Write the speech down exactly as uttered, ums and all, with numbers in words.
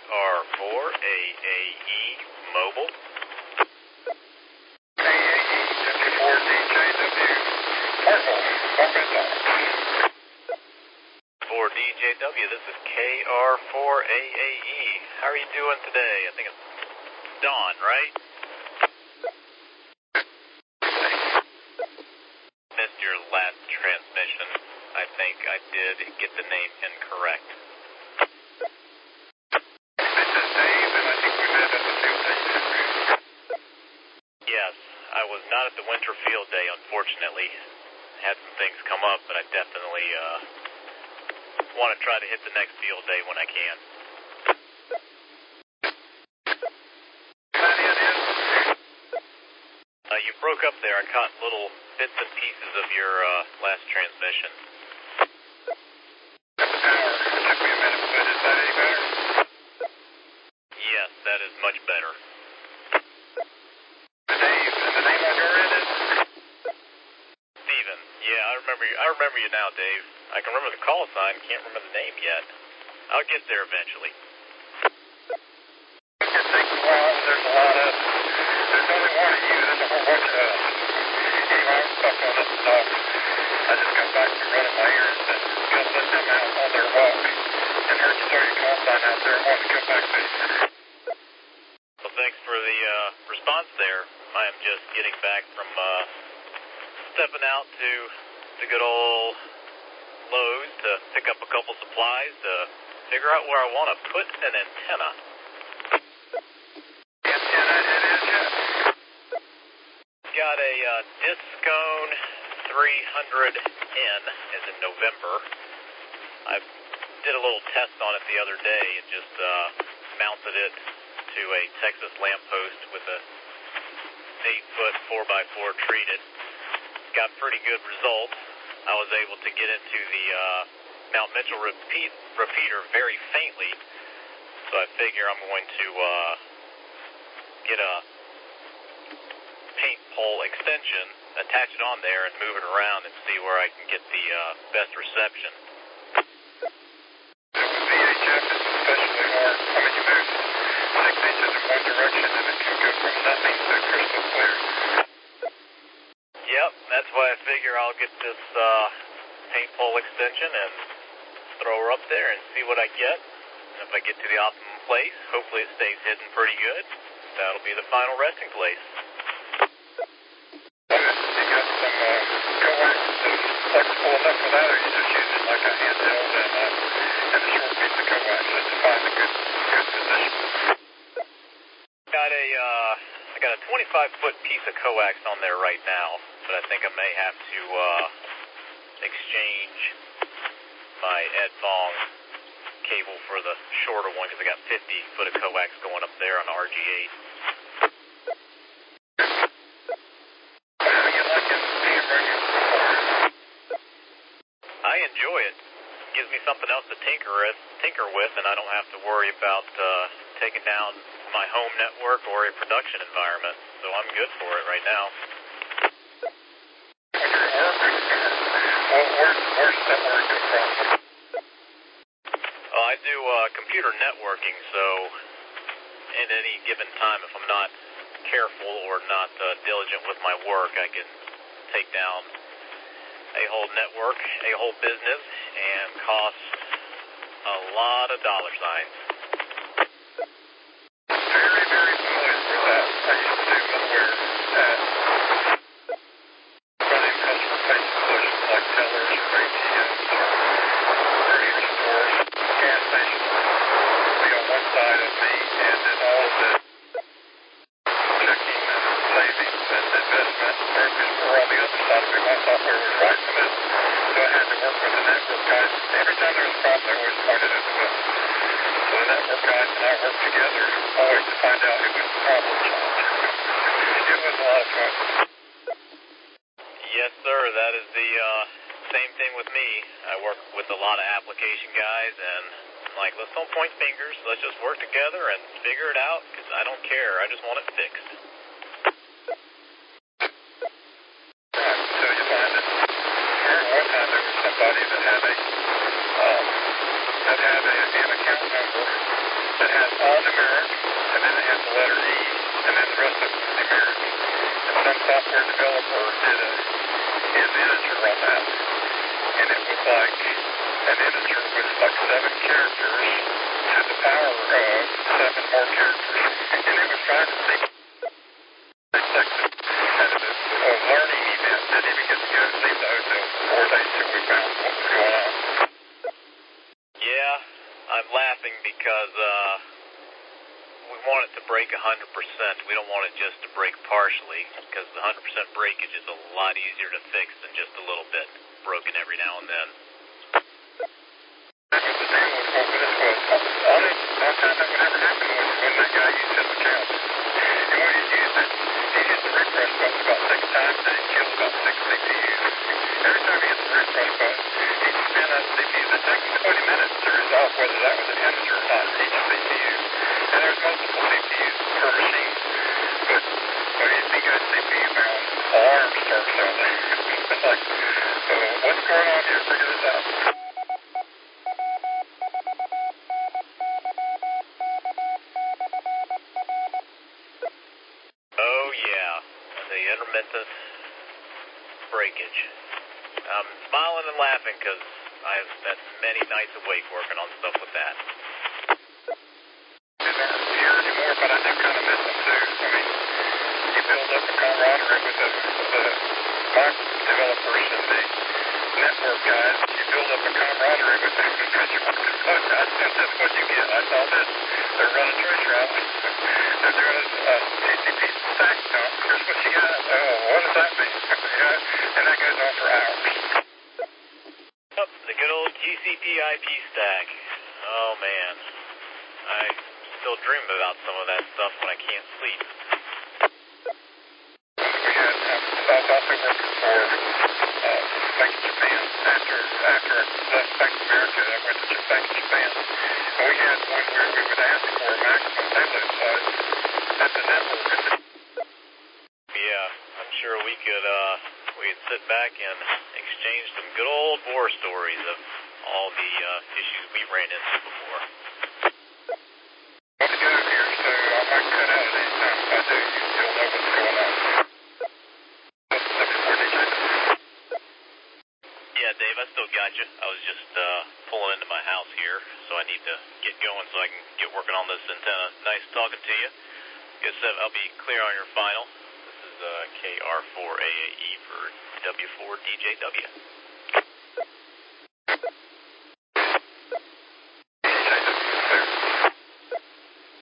R four A A E Mobile. A A E fifty-four D J W. Purple, Arkansas. For D J W, this is K R four A A E. How are you doing today? I think it's Don, right? Missed your last transmission. I think I did get the name incorrect. This is Dave, and I think we met at the field day. Yes, I was not at the winter field day, unfortunately. Had some things come up, but I definitely uh, want to try to hit the next field day when I can. Uh, you broke up there. I caught little bits and pieces of your uh, last transmission. The power. It took me a minute, but is that any better? Yes, that is much better. Dave, and the name on your end is? Steven. Yeah, I remember you. I remember you now, Dave. I can remember the call sign. Can't remember the name yet. I'll get there eventually. It takes a while. There's a lot of. There's only one of you. There's a whole bunch of us. Anyway, I'm stuck on this stuff. I just got back from running my errands and got to let them out on their walk. And heard you throw your call sign out there and wanted to come back to you. Well, thanks for the uh, response there. I am just getting back from uh, stepping out to the good old Lowe's to pick up a couple supplies to figure out where I want to put an antenna. Antenna it is yet? Got a uh, Discone three hundred N as in November. I did a little test on it the other day and just uh, mounted it to a Texas lamppost with a eight foot four by four treated. Got pretty good results. I was able to get into the uh, Mount Mitchell repeat, repeater very faintly, so I figure I'm going to uh, get a paint pole extension, attach it on there, and move it around and see where I can get the uh, best reception. The V H F is especially hard. I mean, you move six inches in one direction and it can go from nothing to crystal clear. Yep, that's why I figure I'll get this uh, paint pole extension and throw her up there and see what I get. And if I get to the optimum place, hopefully it stays hidden pretty good. That'll be the final resting place. You got some uh, coax that's flexible enough for that, or you just use it like a handheld and, uh, and a short piece of coax just to find a good, good position? Got a, uh, I got a twenty-five foot piece of coax on there right now, but I think I may have to uh, exchange my Ed Bong cable for the shorter one because I got fifty foot of coax going up there on the R G eight. How do you like it being regular? I enjoy it. Gives me something else to tinker with, tinker with, and I don't have to worry about uh, taking down my home network or a production environment. So I'm good for it right now. When you're at work, well, where, where's the network come from? Uh, I do uh, computer networking, so at any given time, if I'm not careful or not uh, diligent with my work, I can take down a whole network, a whole business, and cost a lot of dollar signs. Very, very familiar with that. I used to do middleware at running customer-facing solutions like tellers or A T Ms or grocery stores, gas stations. Be on one side of me, and then all of the checking and savings and investment brokers were on the other side of me. My software was right in the middle. So I had to work with the network guys. Every time there was a problem, they always pointed at the middle. So the network guys and I worked together always to find out who was the problem child. It was a lot of fun. Yes, sir. That is the uh, same thing with me. I work with a lot of application guys, and I'm like, let's don't point fingers. Let's just work together and figure it out, because I don't care. I just want it fixed. Right, until you find it. I remember one time there was somebody that had a, um, that had a, an account number that had numeric, and then it had the letter E, and then the rest of it was numeric. And some software developer did a his integer on that, and it was like an integer with like seven characters to the power of seven more characters, and it was trying to see. They selected at a, a learning event, didn't even get to go leave the hotel for four days till we found what was going on. Yeah, I'm laughing because uh, we want it to break one hundred percent. We don't want it just to break partially, because the one hundred percent breakage is a lot easier to fix than just a little bit broken every now and then. That was the deal with what this was. Only one time that would ever happen was when that guy used his account. And when he used it, he hit the refresh button about six times and it killed about six C P Us. Every time he hit the refresh button, he'd spin up C P Us. It took him twenty minutes to resolve whether that was an integer or not, each C P U. And there's multiple C P Us per machine. But when he got C P U bound, alarms start sounding. It's like, uh, what's going on here? Figure this out. Oh, yeah, the intermittent breakage. I'm smiling and laughing because I've spent many nights awake working on stuff with that. These aren't here anymore, but I do kind of miss them too. I mean, you build up a camaraderie with the, the my developers and the network guys. You build up a camaraderie with them because you work as close. I said, that's what you get. I saw this. They're running trace routes. They're doing a uh, T C P stack dump. Here's what you got. Oh, what does that mean? Yeah, and that goes on for hours. Yep, the good old T C P I P stack. Oh, man. I still dream about some of that stuff when I can't sleep. We had, um, I was also working for uh, Bank of Japan. After, after I left Bank of America, I went to Bank of Japan. And we had one where we would ask for a maximum payload size at the network. Yeah, I'm sure we could, uh, we could sit back and exchange some good old war stories of all the uh, issues we ran into before. Let's go here, so I might cut out at any time. If I do, you, you'll know what's going on. Looking for D J. Yeah, Dave, I still got you. I was just uh, pulling into my house here, so I need to get going so I can get working on this antenna. Nice talking to you. Guess I'll be clear on your final. This is uh, K R four A A E for W four D J W.